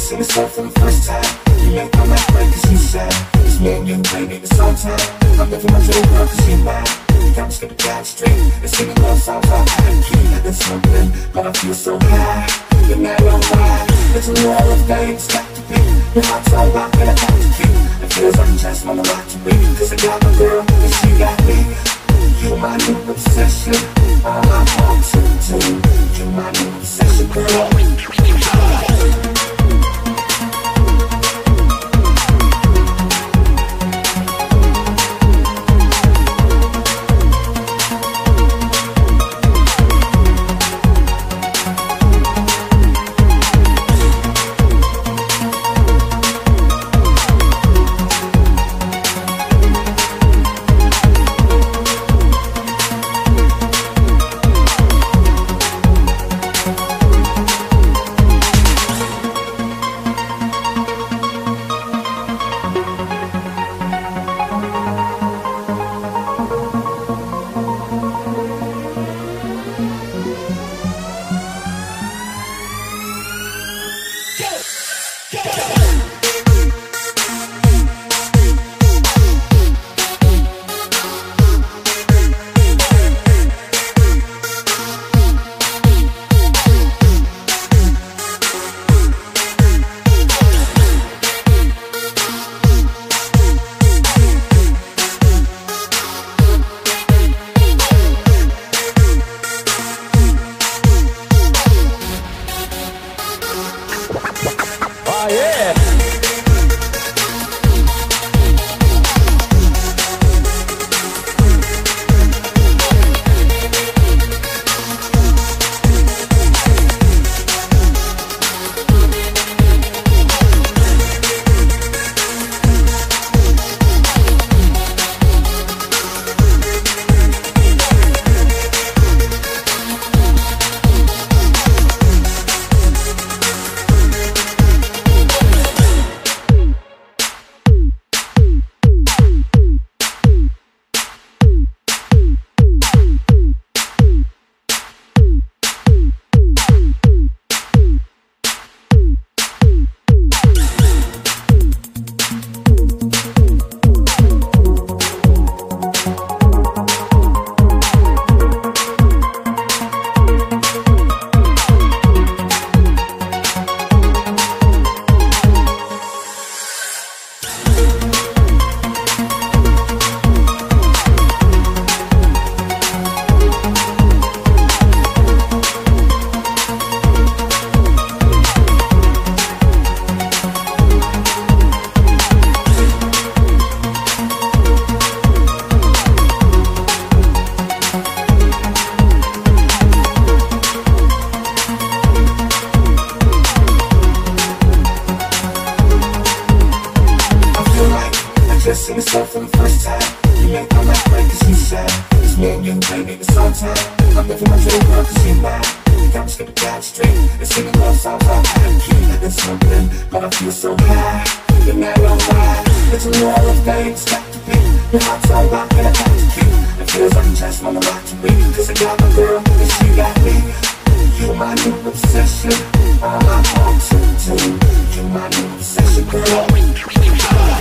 see myself for the first time. You make my life break cause you sad. It's me and you, baby, this whole time. I'm living my dream girl cause you mad. You got me skipping down the street and singing love songs off the key. I've been smoking, but I feel so high. You're not alright. It's a wall of things got to be. Your heart's all locked and I got to keep. It feels like I'm just on the rock to me. Cause I got my girl and she got me. You're my new obsession. All I want to do. You're my new obsession, girl. Just see myself for the first time. You make my life break cause you sad. It's me and you, baby, this whole time. I'm living my dream girl cause you mad. You got me skipping down the street and singing love songs off the key. I've been smoking, but I feel so high. You're not alright. It's a wall of things got to be. Your heart's all locked and I got to keep. It feels like I'm just on the rock to me. Cause I got my girl and she got me. You're my new obsession. All I want to do. You're my new obsession, girl.